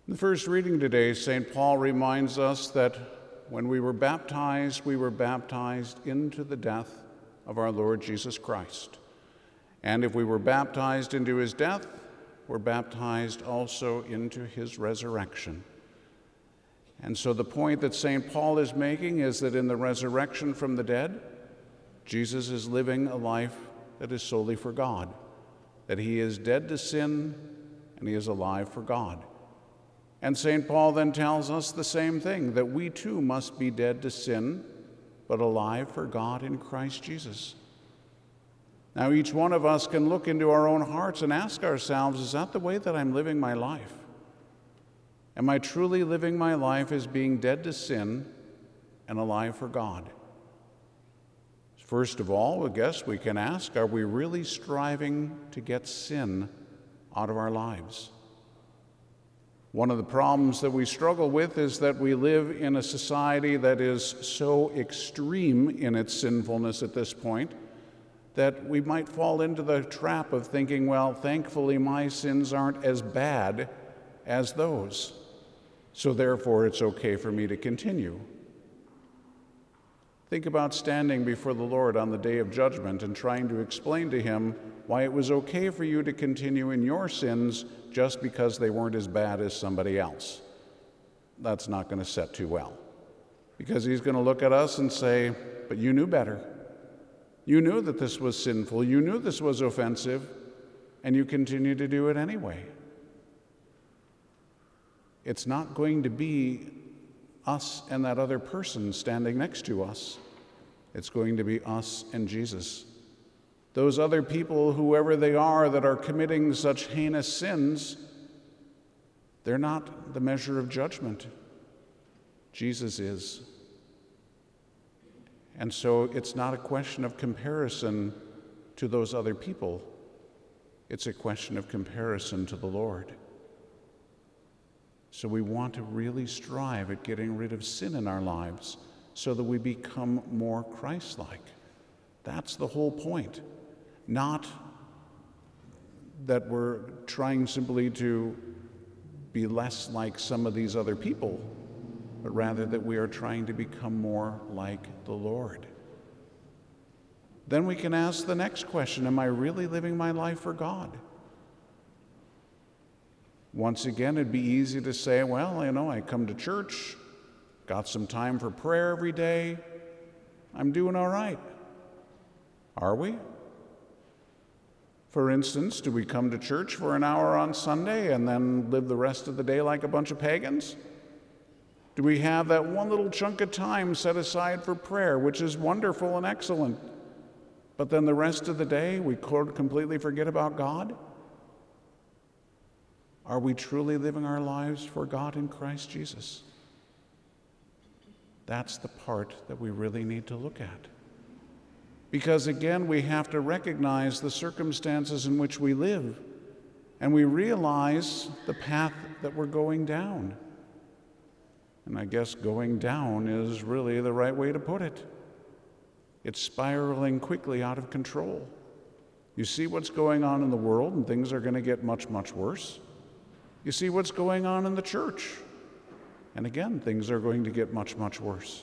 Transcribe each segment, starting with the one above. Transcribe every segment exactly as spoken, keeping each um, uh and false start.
In the first reading today, Saint Paul reminds us that when we were baptized, we were baptized into the death of our Lord Jesus Christ. And if we were baptized into his death, we're baptized also into his resurrection. And so the point that Saint Paul is making is that in the resurrection from the dead, Jesus is living a life that is solely for God, that he is dead to sin and he is alive for God. And Saint Paul then tells us the same thing, that we too must be dead to sin, but alive for God in Christ Jesus. Now, each one of us can look into our own hearts and ask ourselves, is that the way that I'm living my life? Am I truly living my life as being dead to sin and alive for God? First of all, I guess we can ask, are we really striving to get sin out of our lives? One of the problems that we struggle with is that we live in a society that is so extreme in its sinfulness at this point that we might fall into the trap of thinking, well, thankfully my sins aren't as bad as those, so therefore it's okay for me to continue. Think about standing before the Lord on the day of judgment and trying to explain to him why it was okay for you to continue in your sins just because they weren't as bad as somebody else. That's not going to set too well, because he's going to look at us and say, but you knew better. You knew that this was sinful. You knew this was offensive, and you continue to do it anyway. It's not going to be us and that other person standing next to us. It's going to be us and Jesus. Those other people, whoever they are, that are committing such heinous sins, they're not the measure of judgment. Jesus is. And so it's not a question of comparison to those other people. It's a question of comparison to the Lord. So we want to really strive at getting rid of sin in our lives so that we become more Christ-like. That's the whole point. Not that we're trying simply to be less like some of these other people, but rather that we are trying to become more like the Lord. Then we can ask the next question, am I really living my life for God? Once again, it'd be easy to say, well, you know, I come to church, got some time for prayer every day, I'm doing all right. Are we? For instance, do we come to church for an hour on Sunday and then live the rest of the day like a bunch of pagans? Do we have that one little chunk of time set aside for prayer, which is wonderful and excellent, but then the rest of the day we completely forget about God? Are we truly living our lives for God in Christ Jesus? That's the part that we really need to look at. Because again, we have to recognize the circumstances in which we live, and we realize the path that we're going down. And I guess going down is really the right way to put it. It's spiraling quickly out of control. You see what's going on in the world, and things are going to get much, much worse. You see what's going on in the church, and again, things are going to get much, much worse.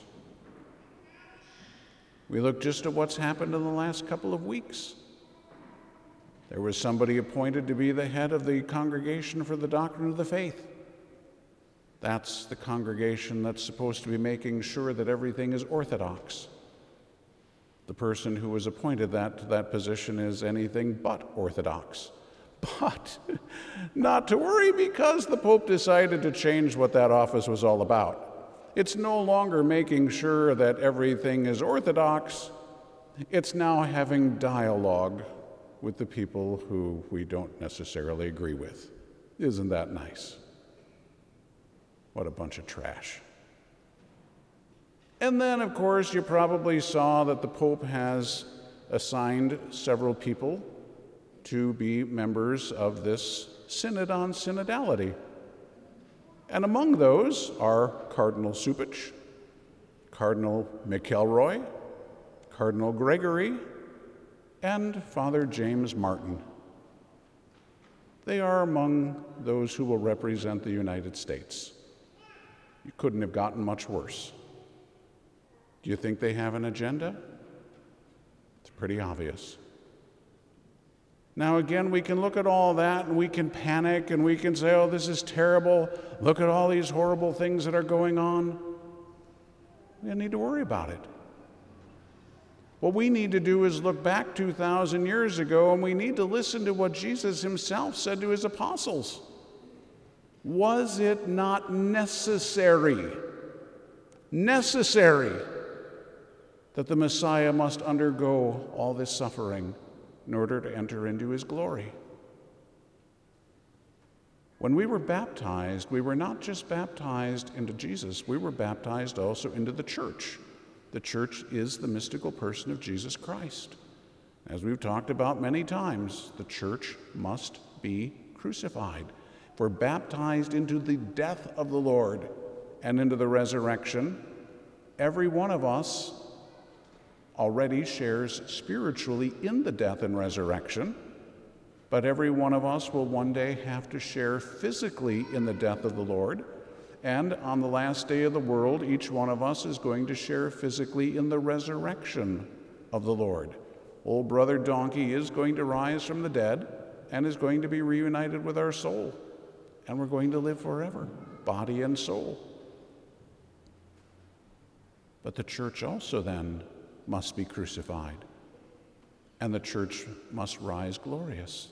We look just at what's happened in the last couple of weeks. There was somebody appointed to be the head of the Congregation for the Doctrine of the Faith. That's the congregation that's supposed to be making sure that everything is orthodox. The person who was appointed that, to that position is anything but orthodox. But not to worry, because the Pope decided to change what that office was all about. It's no longer making sure that everything is orthodox. It's now having dialogue with the people who we don't necessarily agree with. Isn't that nice? What a bunch of trash. And then, of course, you probably saw that the Pope has assigned several people to be members of this Synod on Synodality. And among those are Cardinal Cupich, Cardinal McElroy, Cardinal Gregory, and Father James Martin. They are among those who will represent the United States. You couldn't have gotten much worse. Do you think they have an agenda? It's pretty obvious. Now again, we can look at all that and we can panic and we can say, oh, this is terrible. Look at all these horrible things that are going on. We don't need to worry about it. What we need to do is look back two thousand years ago, and we need to listen to what Jesus himself said to his apostles. Was it not necessary, necessary, that the Messiah must undergo all this suffering in order to enter into his glory? When we were baptized, we were not just baptized into Jesus, we were baptized also into the church. The church is the mystical person of Jesus Christ. As we've talked about many times, the church must be crucified. If we're baptized into the death of the Lord and into the resurrection, every one of us already shares spiritually in the death and resurrection, but every one of us will one day have to share physically in the death of the Lord. And on the last day of the world, each one of us is going to share physically in the resurrection of the Lord. Old brother Donkey is going to rise from the dead and is going to be reunited with our soul. And we're going to live forever, body and soul. But the church also then must be crucified, and the church must rise glorious.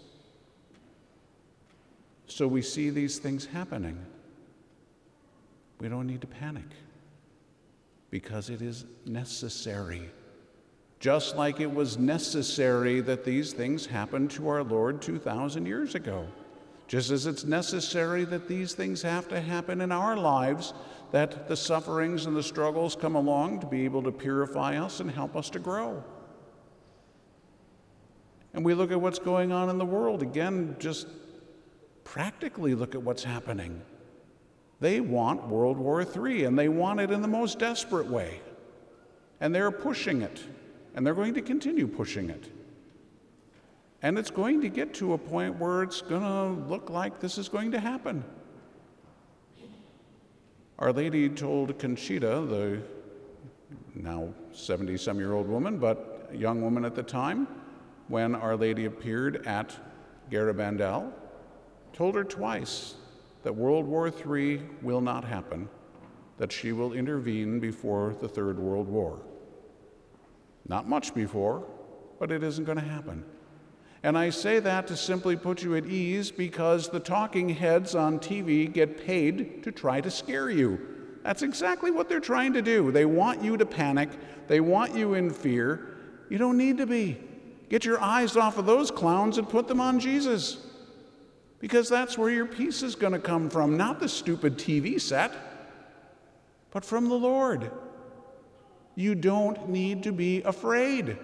So we see these things happening. We don't need to panic, because it is necessary. Just like it was necessary that these things happened to our Lord two thousand years ago. Just as it's necessary that these things have to happen in our lives, that the sufferings and the struggles come along to be able to purify us and help us to grow. And we look at what's going on in the world. Again, just practically look at what's happening. They want World War Three, and they want it in the most desperate way. And they're pushing it, and they're going to continue pushing it. And it's going to get to a point where it's going to look like this is going to happen. Our Lady told Conchita, the now seventy-some-year-old woman, but a young woman at the time, when Our Lady appeared at Garabandal, told her twice that World War Three will not happen, that she will intervene before the Third World War. Not much before, but it isn't going to happen. And I say that to simply put you at ease, because the talking heads on T V get paid to try to scare you. That's exactly what they're trying to do. They want you to panic. They want you in fear. You don't need to be. Get your eyes off of those clowns and put them on Jesus, because that's where your peace is going to come from, not the stupid T V set, but from the Lord. You don't need to be afraid.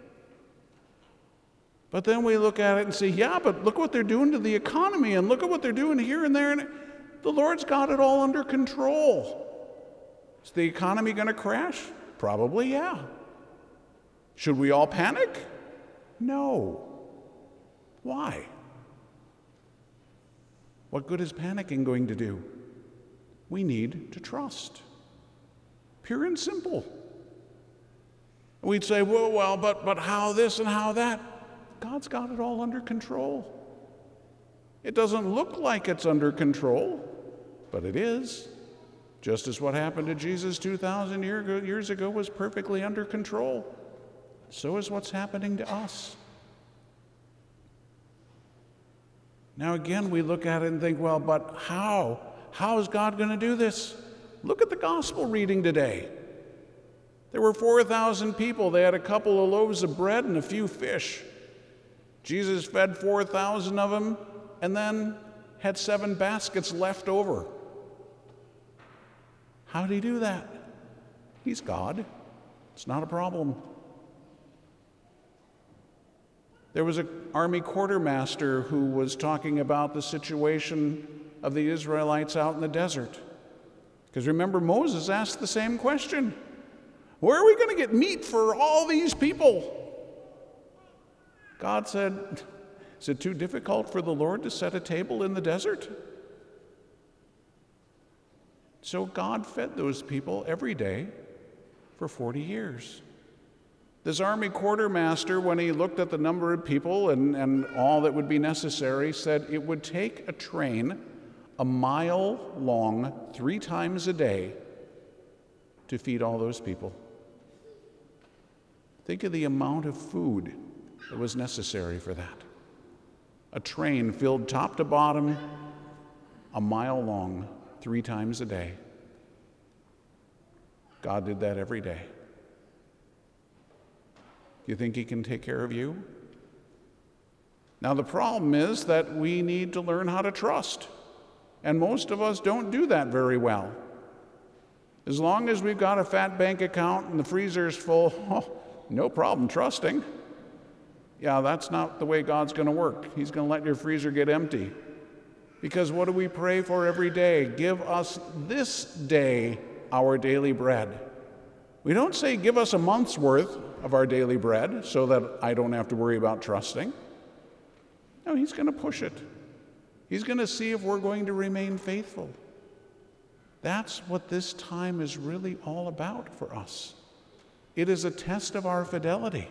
But then we look at it and say, yeah, but look what they're doing to the economy, and look at what they're doing here and there. And the Lord's got it all under control. Is the economy going to crash? Probably, yeah. Should we all panic? No. Why? What good is panicking going to do? We need to trust. Pure and simple. We'd say, well, well, but, but how this and how that? God's got it all under control. It doesn't look like it's under control, but it is. Just as what happened to Jesus two thousand years ago was perfectly under control, so is what's happening to us. Now again, we look at it and think, well, but how? How is God going to do this? Look at the gospel reading today. There were four thousand people. They had a couple of loaves of bread and a few fish. Jesus fed four thousand of them and then had seven baskets left over. How did he do that? He's God. It's not a problem. There was an army quartermaster who was talking about the situation of the Israelites out in the desert. Because remember, Moses asked the same question. Where are we going to get meat for all these people? God said, Is it too difficult for the Lord to set a table in the desert? So God fed those people every day for forty years. This army quartermaster, when he looked at the number of people and, and all that would be necessary, said it would take a train a mile long three times a day to feed all those people. Think of the amount of food that was necessary for that. A train filled top to bottom, a mile long, three times a day. God did that every day. Do you think he can take care of you? Now, the problem is that we need to learn how to trust. And most of us don't do that very well. As long as we've got a fat bank account and the freezer's full, oh, no problem trusting. Yeah, that's not the way God's going to work. He's going to let your freezer get empty. Because what do we pray for every day? Give us this day our daily bread. We don't say give us a month's worth of our daily bread so that I don't have to worry about trusting. No, he's going to push it. He's going to see if we're going to remain faithful. That's what this time is really all about for us. It is a test of our fidelity.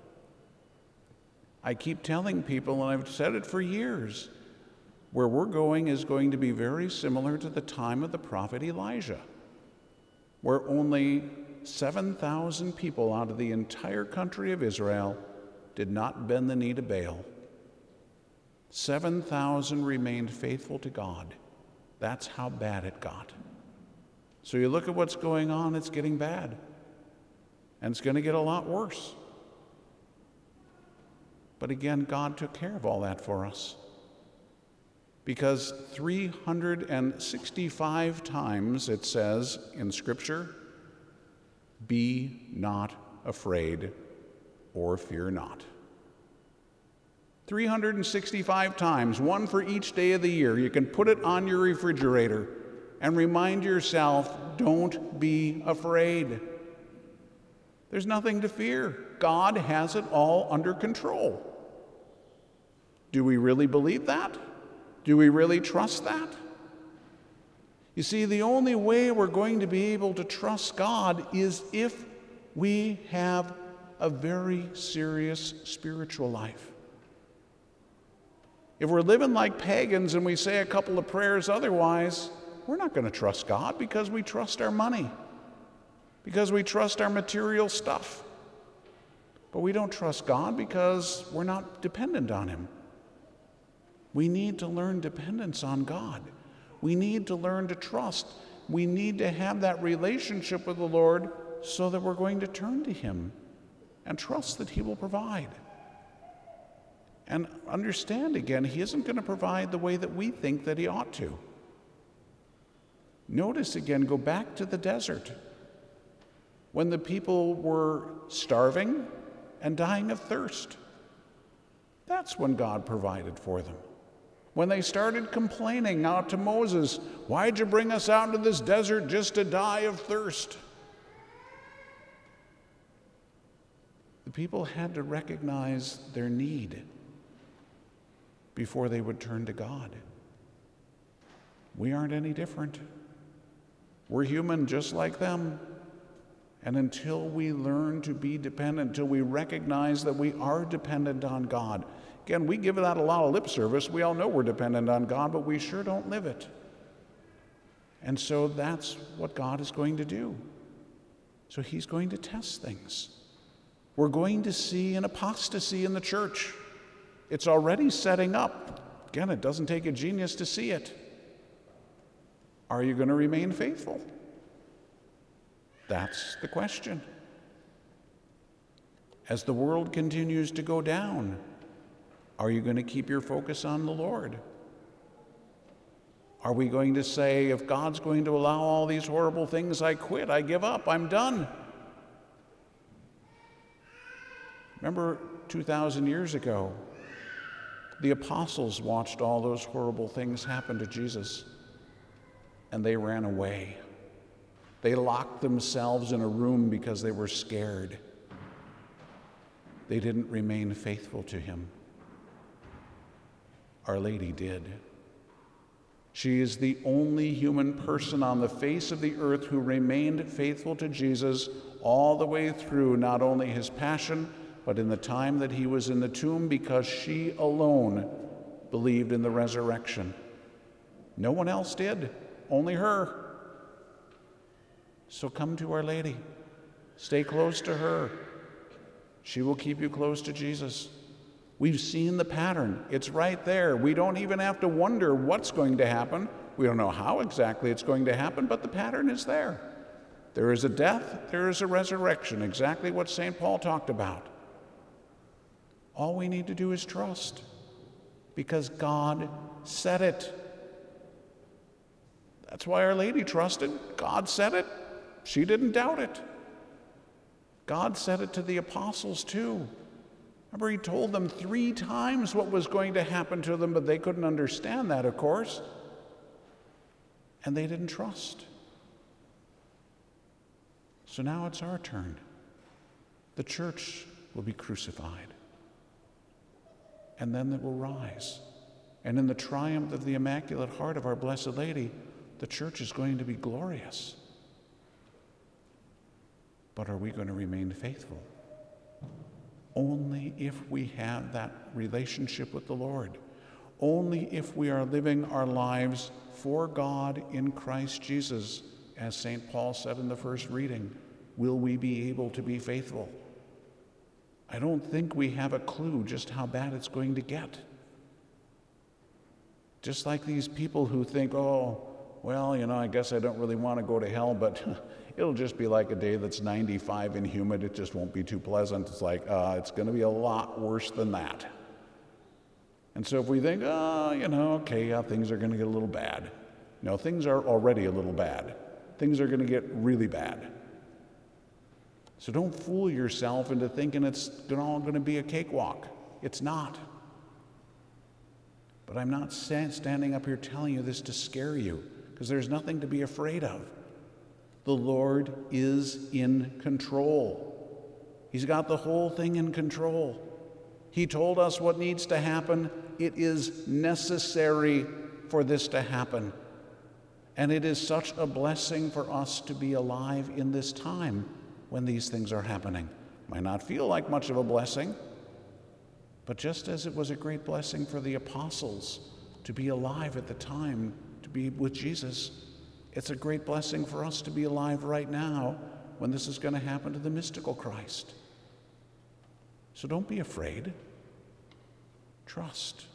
I keep telling people, and I've said it for years, where we're going is going to be very similar to the time of the prophet Elijah, where only seven thousand people out of the entire country of Israel did not bend the knee to Baal. seven thousand remained faithful to God. That's how bad it got. So you look at what's going on, it's getting bad. And it's going to get a lot worse. But again, God took care of all that for us. Because three hundred sixty-five times it says in Scripture, be not afraid or fear not. three hundred sixty-five times, one for each day of the year. You can put it on your refrigerator and remind yourself, don't be afraid. There's nothing to fear. God has it all under control. Do we really believe that? Do we really trust that? You see, the only way we're going to be able to trust God is if we have a very serious spiritual life. If we're living like pagans and we say a couple of prayers otherwise, we're not going to trust God because we trust our money, because we trust our material stuff. But we don't trust God because we're not dependent on him. We need to learn dependence on God. We need to learn to trust. We need to have that relationship with the Lord so that we're going to turn to him and trust that he will provide. And understand again, he isn't going to provide the way that we think that he ought to. Notice again, go back to the desert. When the people were starving and dying of thirst, that's when God provided for them. When they started complaining out to Moses, why'd you bring us out into this desert just to die of thirst? The people had to recognize their need before they would turn to God. We aren't any different. We're human just like them. And until we learn to be dependent, until we recognize that we are dependent on God. Again, we give that a lot of lip service. We all know we're dependent on God, but we sure don't live it. And so that's what God is going to do. So he's going to test things. We're going to see an apostasy in the church. It's already setting up. Again, it doesn't take a genius to see it. Are you going to remain faithful? That's the question. As the world continues to go down, are you going to keep your focus on the Lord? Are we going to say, if God's going to allow all these horrible things, I quit, I give up, I'm done? Remember two thousand years ago, the apostles watched all those horrible things happen to Jesus, and they ran away. They locked themselves in a room because they were scared. They didn't remain faithful to him. Our Lady did. She is the only human person on the face of the earth who remained faithful to Jesus all the way through, not only his passion, but in the time that he was in the tomb, because she alone believed in the resurrection. No one else did, only her. So come to Our Lady. Stay close to her. She will keep you close to Jesus. We've seen the pattern. It's right there. We don't even have to wonder what's going to happen. We don't know how exactly it's going to happen, but the pattern is there. There is a death, there is a resurrection, exactly what Saint Paul talked about. All we need to do is trust, because God said it. That's why Our Lady trusted. God said it. She didn't doubt it. God said it to the apostles too. Remember, he told them three times what was going to happen to them, but they couldn't understand that, of course. And they didn't trust. So now it's our turn. The church will be crucified. And then it will rise. And in the triumph of the Immaculate Heart of our Blessed Lady, the church is going to be glorious. But are we going to remain faithful? Only if we have that relationship with the Lord. Only if we are living our lives for God in Christ Jesus, as Saint Paul said in the first reading, will we be able to be faithful. I don't think we have a clue just how bad it's going to get. Just like these people who think, oh, well, you know, I guess I don't really want to go to hell, but it'll just be like a day that's ninety-five and humid. It just won't be too pleasant. It's like, uh, it's going to be a lot worse than that. And so if we think, oh, you know, okay, yeah, things are going to get a little bad. No, things are already a little bad. Things are going to get really bad. So don't fool yourself into thinking it's all going to be a cakewalk. It's not. But I'm not standing up here telling you this to scare you, because there's nothing to be afraid of. The Lord is in control. He's got the whole thing in control. He told us what needs to happen. It is necessary for this to happen. And it is such a blessing for us to be alive in this time when these things are happening. Might not feel like much of a blessing, but just as it was a great blessing for the apostles to be alive at the time, to be with Jesus, it's a great blessing for us to be alive right now when this is going to happen to the mystical Christ. So don't be afraid. Trust.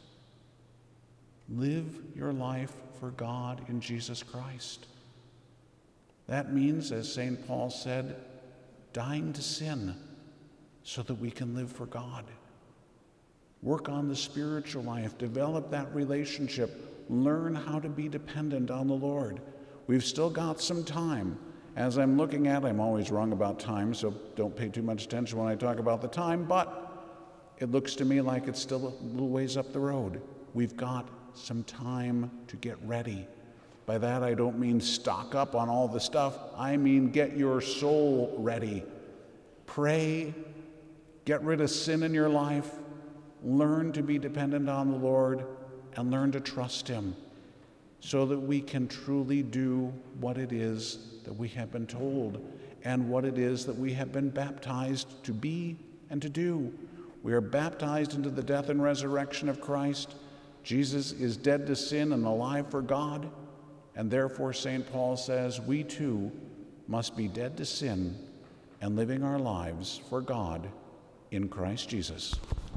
Live your life for God in Jesus Christ. That means, as Saint Paul said, dying to sin so that we can live for God. Work on the spiritual life. Develop that relationship. Learn how to be dependent on the Lord. We've still got some time. As I'm looking at, I'm always wrong about time, so don't pay too much attention when I talk about the time, but it looks to me like it's still a little ways up the road. We've got some time to get ready. By that, I don't mean stock up on all the stuff. I mean get your soul ready. Pray, get rid of sin in your life, learn to be dependent on the Lord, and learn to trust Him so that we can truly do what it is that we have been told and what it is that we have been baptized to be and to do. We are baptized into the death and resurrection of Christ. Jesus is dead to sin and alive for God, and therefore Saint Paul says we too must be dead to sin and living our lives for God in Christ Jesus.